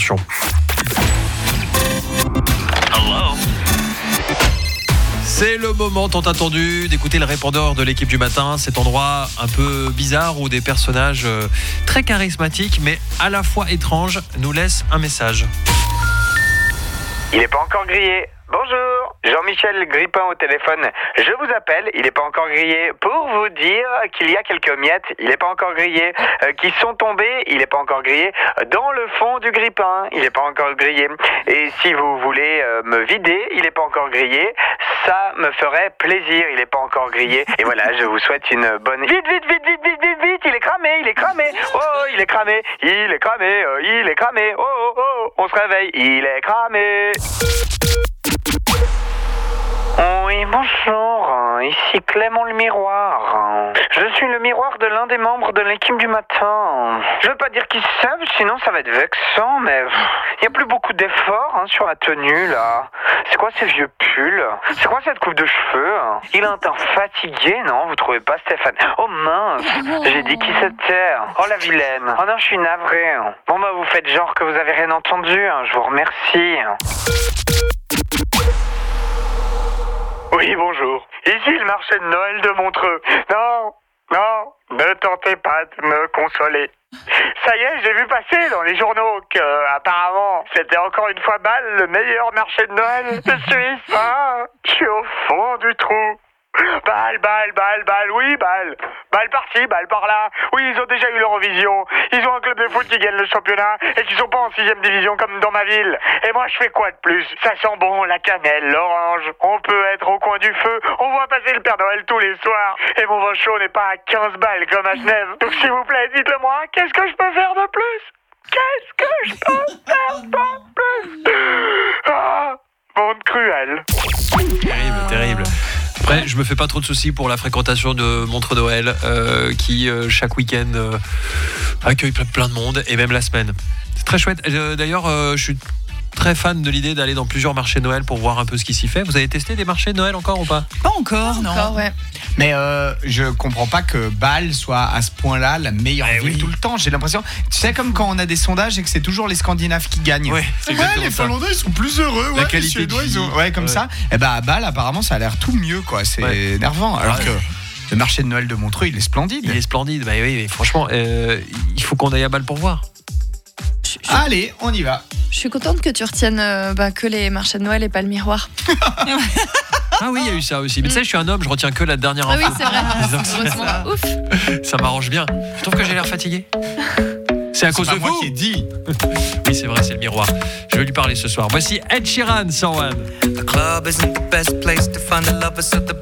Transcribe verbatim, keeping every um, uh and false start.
Attention. C'est le moment tant attendu d'écouter le répondeur de l'équipe du matin, cet endroit un peu bizarre où des personnages très charismatiques mais à la fois étranges nous laissent un message. Il n'est pas encore grillé. Bonjour, Jean-Michel Grippin au téléphone. Je vous appelle, il n'est pas encore grillé, pour vous dire qu'il y a quelques miettes, il n'est pas encore grillé, euh, qui sont tombées, il n'est pas encore grillé, dans le fond du grippin, il n'est pas encore grillé. Et si vous voulez euh, me vider, il n'est pas encore grillé, ça me ferait plaisir, il n'est pas encore grillé. Et voilà, je vous souhaite une bonne... Vite, vite, vite, vite, vite, vite, vite, il est cramé, il est cramé, oh, oh il est cramé, il est cramé, euh, il est cramé, oh, oh, oh, on se réveille, il est cramé. Oui, bonjour, ici Clément le Miroir. Je suis le miroir de l'un des membres de l'équipe du matin. Je veux pas dire qui c'est, sinon ça va être vexant, mais il y a plus beaucoup d'efforts hein, sur la tenue, là. C'est quoi ces vieux pulls? C'est quoi cette coupe de cheveux? Il a un teint fatigué, non? Vous trouvez pas, Stéphane? Oh mince, j'ai dit qui c'était. Oh la vilaine. Oh non, je suis navré. Bon bah vous faites genre que vous avez rien entendu, hein. Je vous remercie. Oui, bonjour. Ici le marché de Noël de Montreux. Non, non, ne tentez pas de me consoler. Ça y est, j'ai vu passer dans les journaux que, apparemment, c'était encore une fois Bâle, le meilleur marché de Noël de Suisse. Ah, je suis au fond du trou. Bâle, Bâle, Bâle, Bâle, oui, Bâle. Bâle par-ci, Bâle par-là. Oui, ils ont déjà eu l'Eurovision. Ils ont un club de foot qui gagne le championnat et qui sont pas en sixième division comme dans ma ville. Et moi, je fais quoi de plus? Ça sent bon, la cannelle, l'orange. On peut être au coin du feu. On voit passer le Père Noël tous les soirs. Et mon vin chaud n'est pas à quinze balles comme à Genève. Donc, s'il vous plaît, dites-le moi. Qu'est-ce que je peux faire de plus? Qu'est-ce que je peux faire de plus? Ah, monde cruel. Terrible, terrible. Après, je me fais pas trop de soucis pour la fréquentation de Montreux Noël, euh, qui euh, chaque week-end euh, accueille plein, plein de monde, et même la semaine. C'est très chouette. Euh, d'ailleurs, euh, je suis très fan de l'idée d'aller dans plusieurs marchés de Noël pour voir un peu ce qui s'y fait. Vous avez testé des marchés de Noël encore ou pas? Pas encore, Pas non. encore, ouais. Mais euh, je comprends pas que Bâle soit à ce point-là la meilleure Eh ville oui. tout le temps. J'ai l'impression, tu sais, comme quand on a des sondages et que c'est toujours les Scandinaves qui gagnent. Ouais, c'est Ouais, exactement les ça. Finlandais ils sont plus heureux. La Ouais, qualité les Suédois, de ils ont... vie. ouais, comme Ouais. ça. Et bah à Bâle, apparemment, ça a l'air tout mieux, quoi. C'est Ouais. énervant. Alors Ouais. que le marché de Noël de Montreux, il est splendide. Il est splendide. Bah oui, mais franchement, euh, il faut qu'on aille à Bâle pour voir. Je, je- Allez, on y va. je suis contente que tu retiennes euh, bah, que les marchés de Noël et pas le miroir. Ah oui, il y a eu ça aussi. Mais tu sais, je suis un homme, je retiens que la dernière Ah info. oui, c'est vrai. Donc, Heureusement. Ouf. ça m'arrange bien. Je trouve que j'ai l'air fatigué. C'est à C'est cause pas de moi vous. qui ai dit. Oui, c'est vrai, c'est le miroir. Je vais lui parler ce soir. Voici Ed Sheeran, cent un. The club isn't the best place to find the lovers, so the